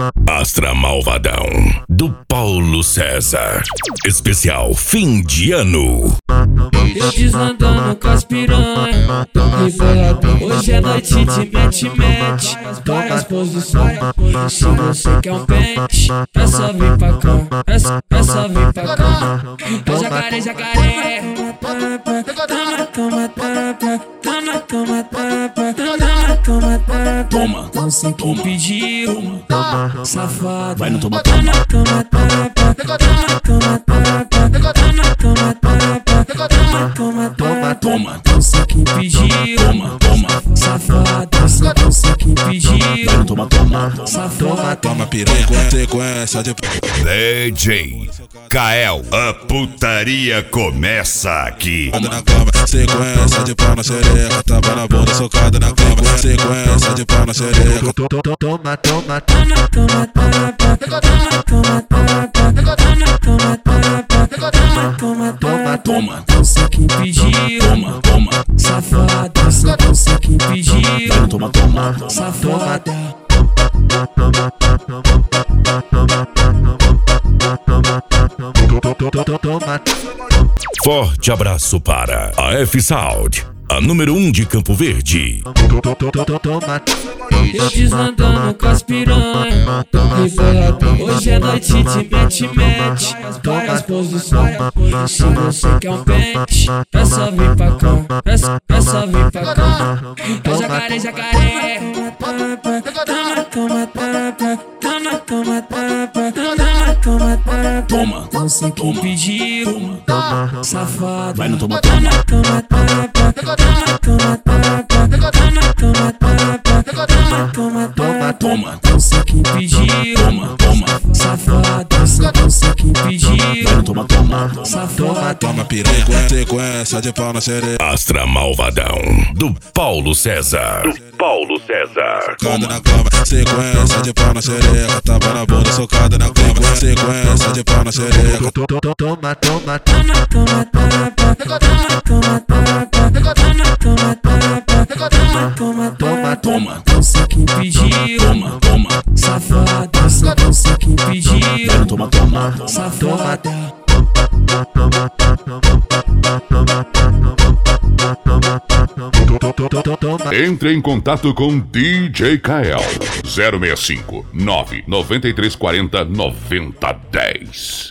Astra Malvadão, do Paulo César. Especial fim de ano. Eu desandando com as piranha, tô liberado. Hoje é noite de mete-mete, várias posições. Se você quer um pente, é só vir pra cá, é só vir pra cá. É jacaré, jacaré. Toma, tapa, toma, toma, tapa, toma, tapa. Toma, você que pediu, safado. vai no toma, toma, toma, tapa, toma, toma, tapa, toma, toma, tapa, toma, toma, toma, você que pediu, toma, safado. Você que pediu, vai no toma, safado. Toma piranha, sequência de DJ Kael, a putaria começa aqui. na cama, sequência de pau na xereca, tapa na bunda, socada na cama, sequência de pau na xereca. Toma, toma, toma, toma, tapa, toma, toma, tapa, toma, toma, tapa, toma, toma, toma, você que pediu, toma, safada. Você que pediu, vai no toma, safada. Forte abraço para a F-Sound, a número 1 de Campo Verde. Eu desandando com as piranha, tô liberado. Hoje é noite de mete-mete, várias posições. Se você quer um pente, é só vir pra cá, é só vir pra cá. É jacaré, jacaré. Toma, toma, tapa, toma, toma, tapa, toma, toma, tapa. Toma, você que pediu, safado. vai no toma, toma, toma, tapa, toma, toma, tapa, toma, toma, tapa, toma, toma, você que pediu, safado. Você que pediu, vai no toma, safado. Toma piranha, sequência de pau na xereca. Astra Malvadão, do Paulo César. Socada na cama, sequência de pau na xereca, tapa na bunda, socada na cama, sequência de pau na xereca. Toma, toma, toma, toma, tapa, toma, toma, tapa, toma, toma, tapa, toma, toma, você que pediu, safada. Você que pediu, vai no toma, safada. Entre em contato com DJ Kael 065 99340 9010.